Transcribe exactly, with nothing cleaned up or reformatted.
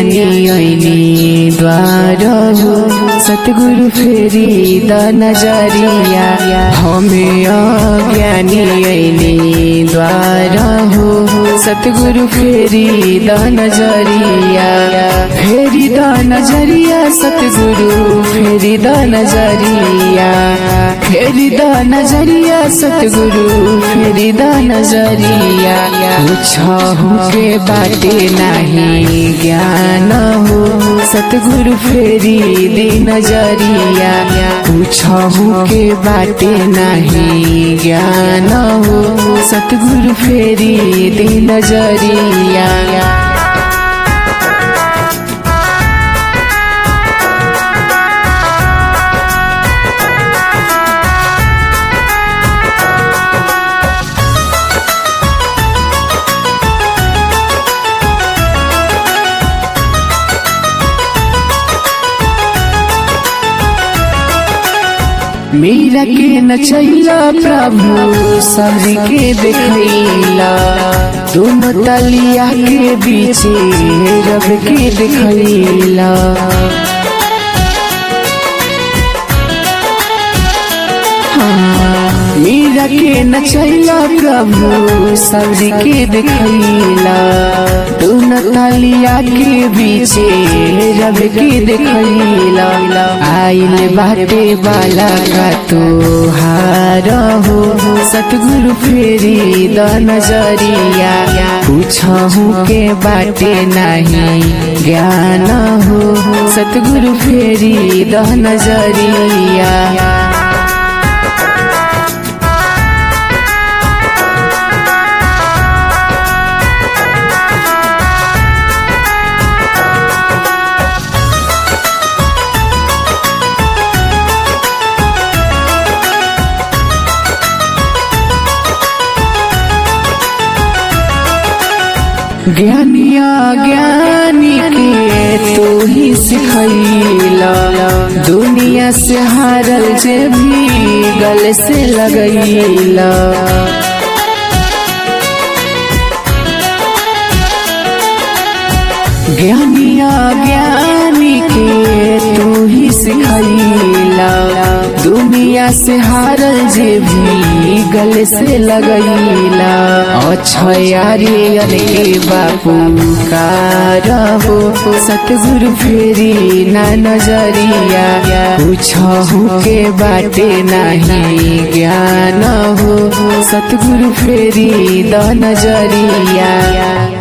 ज्ञानी ऐनी द्वार हो सतगुरु फेरी द नजरिया हमें अज्ञानी ऐनी द्वार हो सतगुरु फेरी द नजरिया फेरी द नजरिया सतगुरु फेरी द नजरिया फेरी द नजरिया सतगुरु फेरी द नजरिया पूछहु के बाटे नहीं ज्ञान हो सतगुरु फेरी दी नजरिया पूछहु के बाटे नहीं ज्ञान हो सतगुरु फेरी दी नजरिया मीरा के नचैला प्रभु सबरी के देखैला दोनों तलिया के बीचे रब के देखैला मीरा के नचैला प्रभु सबरी के देखैला दोनों तलिया के बीचे रब के देखैला आइल बाटे वाला का तोहार हो सतगुरु फेरी द नजरिया पूछहु के बाटे नहीं ज्ञान हो सतगुरु फेरी द नजरिया ज्ञानिया ज्ञानी के तू ही सिखैला दुनिया से हारल जे भी गले से लगैला ज्ञानिया ज्ञानी के तू ही सिखैला दुनिया से हारल जे भी गले से लगैला अच्छा यारी के बापू कार हो सतगुरु फेरी ना नजरिया पूछहु के बाटे नहीं ज्ञान हो सतगुरु फेरी द नजरिया।